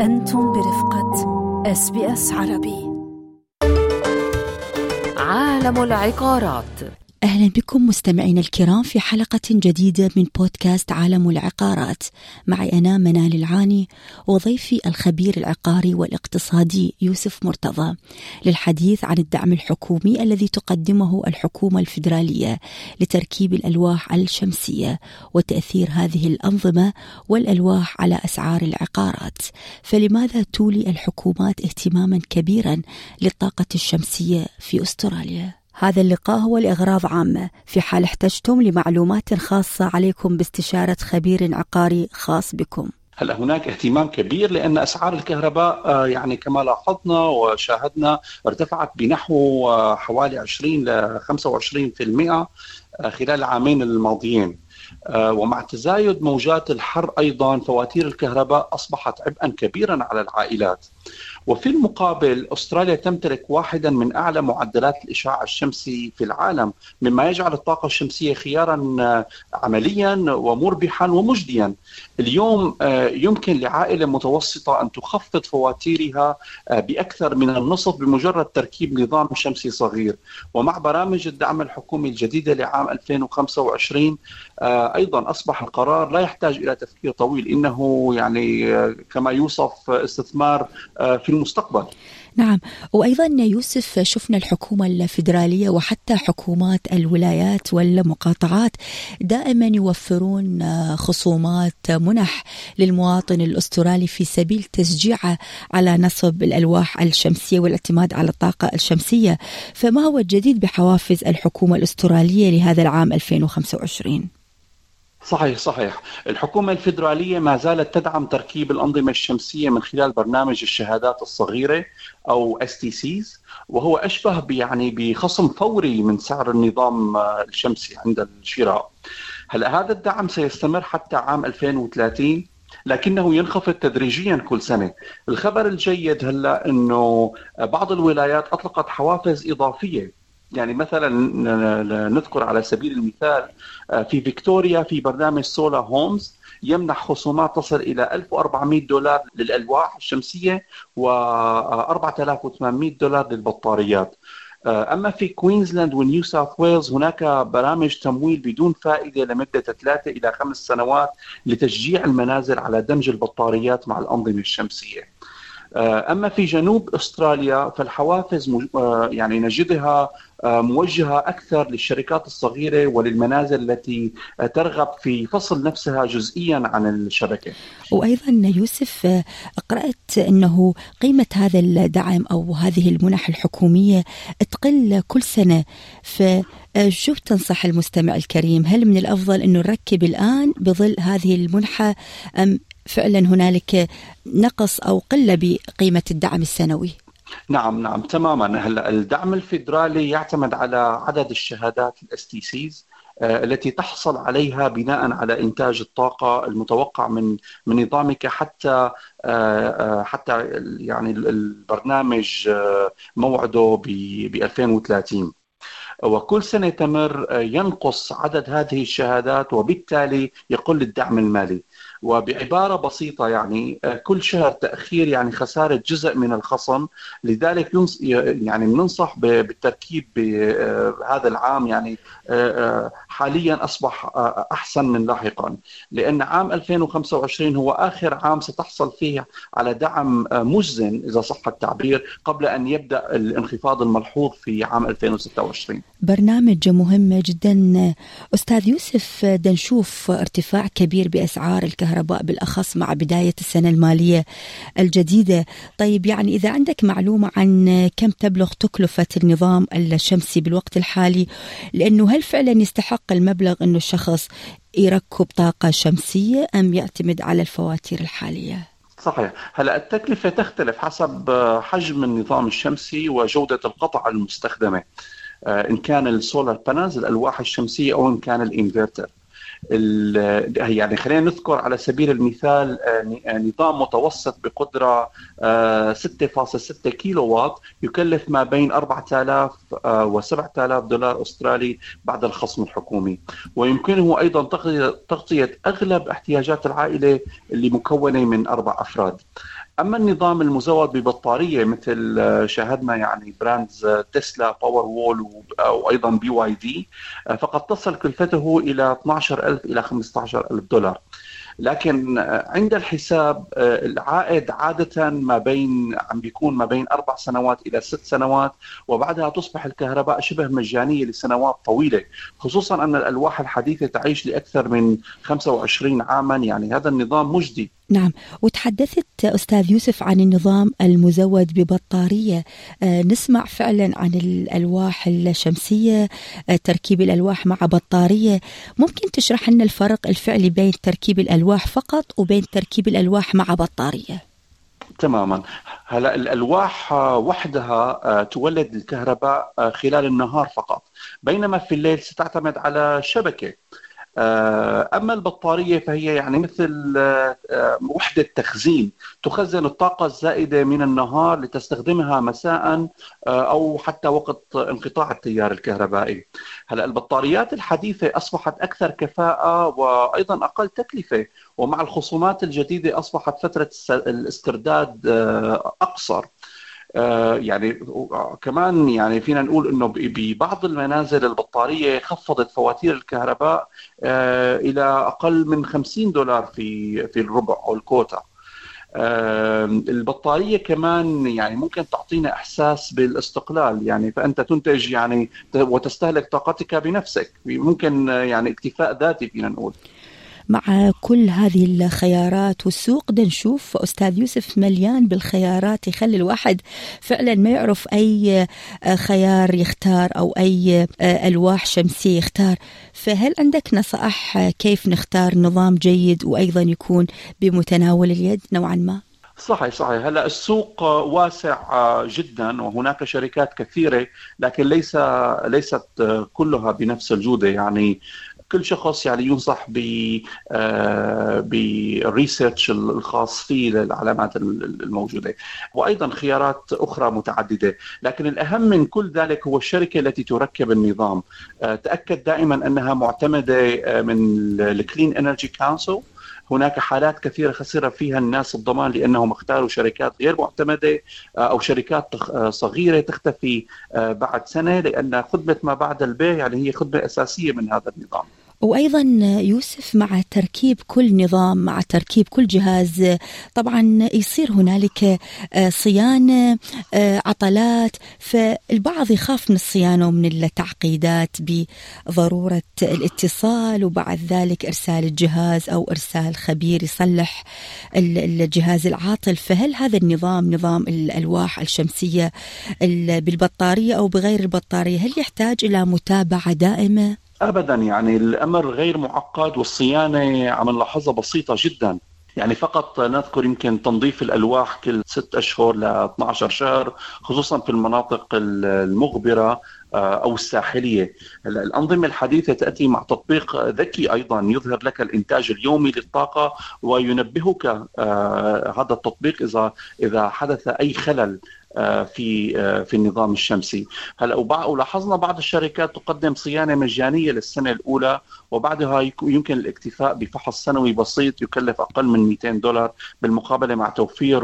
أنتم برفقة SBS عربي. عالم العقارات. أهلا بكم مستمعين الكرام في حلقة جديدة من بودكاست عالم العقارات. معي أنا منال العاني وضيفي الخبير العقاري والاقتصادي يوسف مرتضى للحديث عن الدعم الحكومي الذي تقدمه الحكومة الفيدرالية لتركيب الألواح الشمسية وتأثير هذه الأنظمة والألواح على أسعار العقارات. فلماذا تولي الحكومات اهتماما كبيرا للطاقة الشمسية في أستراليا؟ هذا اللقاء هو لأغراض عامة. في حال احتجتم لمعلومات خاصة عليكم باستشارة خبير عقاري خاص بكم. هلا هناك اهتمام كبير لأن أسعار الكهرباء يعني كما لاحظنا وشاهدنا ارتفعت بنحو حوالي 20 ل 25% خلال العامين الماضيين. ومع تزايد موجات الحر أيضا فواتير الكهرباء أصبحت عبئا كبيرا على العائلات. وفي المقابل أستراليا تمتلك واحدا من أعلى معدلات الإشعاع الشمسي في العالم، مما يجعل الطاقة الشمسية خيارا عمليا ومربحا ومجديا. اليوم يمكن لعائلة متوسطة أن تخفض فواتيرها بأكثر من النصف بمجرد تركيب نظام شمسي صغير. ومع برامج الدعم الحكومي الجديدة لعام 2025 أيضا أصبح القرار لا يحتاج إلى تفكير طويل، إنه يعني كما يوصف استثمار في المستقبل. نعم، وأيضا يوسف شفنا الحكومة الفيدرالية وحتى حكومات الولايات والمقاطعات دائما يوفرون خصومات منح للمواطن الأسترالي في سبيل تشجيعه على نصب الألواح الشمسية والاعتماد على الطاقة الشمسية. فما هو الجديد بحوافز الحكومة الأسترالية لهذا العام 2025؟ صحيح. الحكومة الفيدرالية ما زالت تدعم تركيب الأنظمة الشمسية من خلال برنامج الشهادات الصغيرة أو STCs، وهو أشبه بخصم فوري من سعر النظام الشمسي عند الشراء. هلا هذا الدعم سيستمر حتى عام 2030، لكنه ينخفض تدريجيا كل سنة. الخبر الجيد هلا أنه بعض الولايات أطلقت حوافز إضافية. يعني مثلا نذكر على سبيل المثال في فيكتوريا في برنامج سولا هومز يمنح خصومات تصل إلى $1,400 للألواح الشمسية و$4,800 للبطاريات. أما في كوينزلاند ونيو ساوث ويلز هناك برامج تمويل بدون فائدة لمدة 3 إلى 5 سنوات لتشجيع المنازل على دمج البطاريات مع الأنظمة الشمسية. أما في جنوب أستراليا فالحوافز يعني نجدها موجهة أكثر للشركات الصغيرة وللمنازل التي ترغب في فصل نفسها جزئيا عن الشبكة. وأيضا يوسف قرأت أنه قيمة هذا الدعم أو هذه المنح الحكومية تقل كل سنة. فشو تنصح المستمع الكريم؟ هل من الأفضل أنه نركب الآن بظل هذه المنحة أم فعلا هنالك نقص أو قلة بقيمة الدعم السنوي؟ نعم تماما. هلا الدعم الفيدرالي يعتمد على عدد الشهادات STCs التي تحصل عليها بناء على إنتاج الطاقة المتوقع من نظامك حتى يعني البرنامج موعده ب 2030. وكل سنة تمر ينقص عدد هذه الشهادات وبالتالي يقل الدعم المالي. وبعبارة بسيطة يعني كل شهر تأخير يعني خسارة جزء من الخصم. لذلك يعني ننصح بالتركيب بهذا العام. يعني حاليا أصبح أحسن من لاحقا، لأن عام 2025 هو آخر عام ستحصل فيه على دعم مجزن إذا صح التعبير قبل أن يبدأ الانخفاض الملحوظ في عام 2026. برنامج مهم جدا أستاذ يوسف. نشوف ارتفاع كبير بأسعار الكهرباء بالأخص مع بداية السنة المالية الجديدة. طيب يعني إذا عندك معلومة عن كم تبلغ تكلفة النظام الشمسي بالوقت الحالي، لأنه هل فعلا يستحق المبلغ أنه الشخص يركب طاقة شمسية أم يعتمد على الفواتير الحالية؟ صحيح. هلا التكلفة تختلف حسب حجم النظام الشمسي وجودة القطعة المستخدمة، إن كان السولار بانلز الألواح الشمسية أو إن كان الإنفرتر. يعني خلينا نذكر على سبيل المثال نظام متوسط بقدرة 6.6 كيلو واط يكلف ما بين 4000 و 7000 دولار أسترالي بعد الخصم الحكومي، ويمكنه أيضا تغطية أغلب احتياجات العائلة اللي مكونة من 4 أفراد. أما النظام المزود ببطارية مثل شاهدنا يعني براندز تسلا، باور وول، وأيضا BYD، فقد تصل كلفته إلى 12,000 إلى 15,000 دولار. لكن عند الحساب العائد عادة عم بيكون ما بين 4 سنوات إلى 6 سنوات، وبعدها تصبح الكهرباء شبه مجانية لسنوات طويلة، خصوصا أن الألواح الحديثة تعيش لأكثر من 25 عاما. يعني هذا النظام مجدي. نعم، وتحدثت أستاذ يوسف عن النظام المزود ببطارية. نسمع فعلا عن الألواح الشمسية، تركيب الألواح مع بطارية. ممكن تشرح لنا الفرق الفعلي بين تركيب الألواح فقط وبين تركيب الألواح مع بطارية؟ تماما. هلا الألواح وحدها تولد الكهرباء خلال النهار فقط، بينما في الليل ستعتمد على شبكة. أما البطارية فهي يعني مثل وحدة تخزين، تخزن الطاقة الزائدة من النهار لتستخدمها مساء أو حتى وقت انقطاع التيار الكهربائي. هلا البطاريات الحديثة أصبحت أكثر كفاءة وأيضا أقل تكلفة، ومع الخصومات الجديدة أصبحت فترة الاسترداد أقصر. يعني كمان يعني فينا نقول انه ببعض المنازل البطاريه خفضت فواتير الكهرباء الى اقل من $50 في الربع او الكوتا. البطاريه كمان يعني ممكن تعطينا احساس بالاستقلال، يعني فانت تنتج يعني وتستهلك طاقتك بنفسك، ممكن يعني اكتفاء ذاتي فينا نقول. مع كل هذه الخيارات والسوق ده نشوف أستاذ يوسف مليان بالخيارات، يخلي الواحد فعلا ما يعرف أي خيار يختار أو أي ألواح شمسية يختار. فهل عندك نصائح كيف نختار نظام جيد وأيضا يكون بمتناول اليد نوعا ما؟ صحيح. هلا السوق واسع جدا وهناك شركات كثيرة، لكن ليست كلها بنفس الجودة. يعني كل شخص يعني ينصح بالريسيرش الخاص فيه للعلامات الموجودة، وأيضا خيارات أخرى متعددة. لكن الأهم من كل ذلك هو الشركة التي تركب النظام. تأكد دائما أنها معتمدة من الكلين إنرجي كونسل. هناك حالات كثيرة خسر فيها الناس الضمان لأنهم اختاروا شركات غير معتمدة أو شركات صغيرة تختفي بعد سنة، لأن خدمة ما بعد البيع يعني هي خدمة أساسية من هذا النظام. وأيضا يوسف مع تركيب كل نظام، مع تركيب كل جهاز، طبعا يصير هنالك صيانة، عطلات، فالبعض يخاف من الصيانة ومن التعقيدات بضرورة الاتصال وبعد ذلك إرسال الجهاز أو إرسال خبير يصلح الجهاز العاطل. فهل هذا النظام، نظام الألواح الشمسية بالبطارية أو بغير البطارية، هل يحتاج إلى متابعة دائمة؟ أبدا، يعني الأمر غير معقد، والصيانة عم نلاحظها بسيطة جدا. يعني فقط نذكر يمكن تنظيف الألواح كل 6 أشهر ل 12 شهر، خصوصا في المناطق المغبرة أو الساحلية. الأنظمة الحديثة تأتي مع تطبيق ذكي أيضا يظهر لك الإنتاج اليومي للطاقة، وينبهك هذا التطبيق إذا حدث أي خلل في النظام الشمسي. هلا ولاحظنا بعض الشركات تقدم صيانة مجانية للسنة الأولى، وبعدها يمكن الاكتفاء بفحص سنوي بسيط يكلف أقل من $200، بالمقابلة مع توفير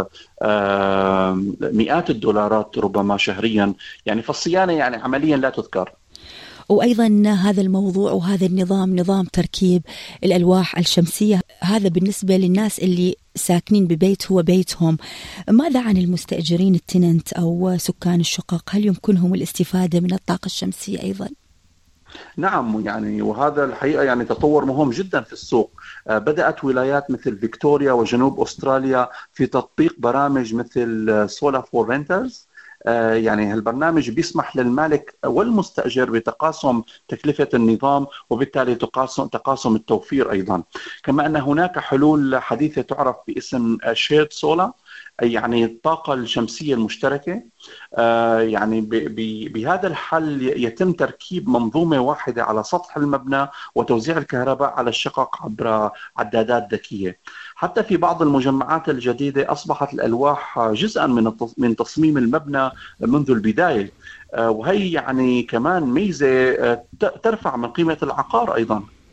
مئات الدولارات ربما شهريا. يعني فالصيانة يعني عمليا لا تذكر. وأيضا هذا الموضوع وهذا النظام، نظام تركيب الألواح الشمسية، هذا بالنسبة للناس اللي ساكنين ببيت هو بيتهم. ماذا عن المستأجرين التننت أو سكان الشقق؟ هل يمكنهم الاستفادة من الطاقة الشمسية أيضا؟ نعم، يعني وهذا الحقيقة يعني تطور مهم جدا في السوق. بدأت ولايات مثل فيكتوريا وجنوب أستراليا في تطبيق برامج مثل سولا فور رينترز. يعني هالبرنامج بيسمح للمالك والمستأجر بتقاسم تكلفة النظام، وبالتالي تقاسم التوفير أيضا. كما أن هناك حلول حديثة تعرف باسم شيرد سولا، يعني الطاقة الشمسية المشتركة. يعني بهذا الحل يتم تركيب منظومة واحدة على سطح المبنى وتوزيع الكهرباء على الشقق عبر عدادات ذكية. حتى في بعض المجمعات الجديدة أصبحت الألواح جزءا من تصميم المبنى منذ البداية، وهي يعني كمان ميزة ترفع من قيمة العقار أيضا.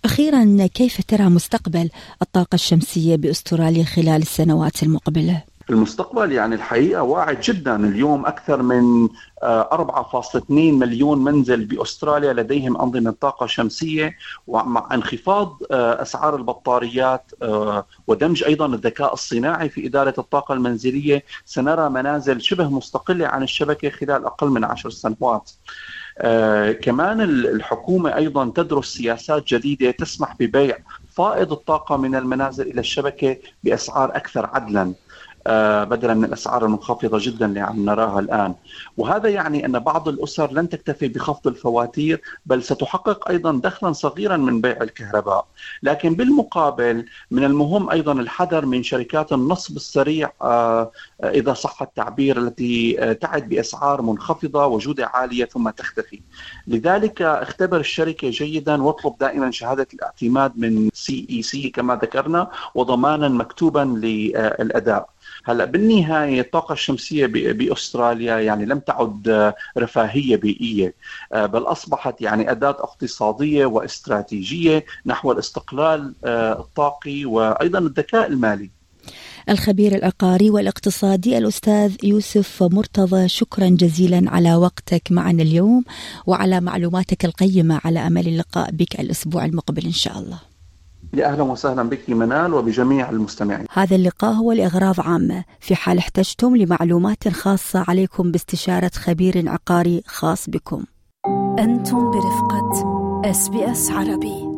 أخيرا، كيف ترى مستقبل الطاقة الشمسية بأستراليا خلال السنوات المقبلة؟ المستقبل يعني الحقيقة واعد جدا. اليوم أكثر من 4.2 مليون منزل بأستراليا لديهم أنظمة طاقة شمسية، ومع انخفاض أسعار البطاريات ودمج أيضا الذكاء الصناعي في إدارة الطاقة المنزلية سنرى منازل شبه مستقلة عن الشبكة خلال أقل من 10 سنوات. كمان الحكومة أيضا تدرس سياسات جديدة تسمح ببيع فائض الطاقة من المنازل إلى الشبكة بأسعار أكثر عدلا بدلا من الأسعار المنخفضة جدا اللي عم نراها الآن. وهذا يعني أن بعض الأسر لن تكتفي بخفض الفواتير، بل ستحقق أيضا دخلا صغيرا من بيع الكهرباء. لكن بالمقابل من المهم أيضا الحذر من شركات النصب السريع إذا صح التعبير، التي تعد بأسعار منخفضة وجودة عالية ثم تختفي. لذلك اختبر الشركة جيدا واطلب دائما شهادة الاعتماد من CEC كما ذكرنا، وضمانا مكتوبا للأداء. هلا بالنهاية الطاقة الشمسية بأستراليا يعني لم تعد رفاهية بيئية، بل أصبحت يعني أداة اقتصادية واستراتيجية نحو الاستقلال الطاقي وأيضا الذكاء المالي. الخبير العقاري والاقتصادي الأستاذ يوسف مرتضى، شكرا جزيلا على وقتك معنا اليوم وعلى معلوماتك القيمة، على أمل اللقاء بك الأسبوع المقبل إن شاء الله. يا أهلا وسهلا بك منال وبجميع المستمعين. هذا اللقاء هو لأغراض عامة، في حال احتجتم لمعلومات خاصة عليكم باستشارة خبير عقاري خاص بكم. أنتم برفقة SBS عربي.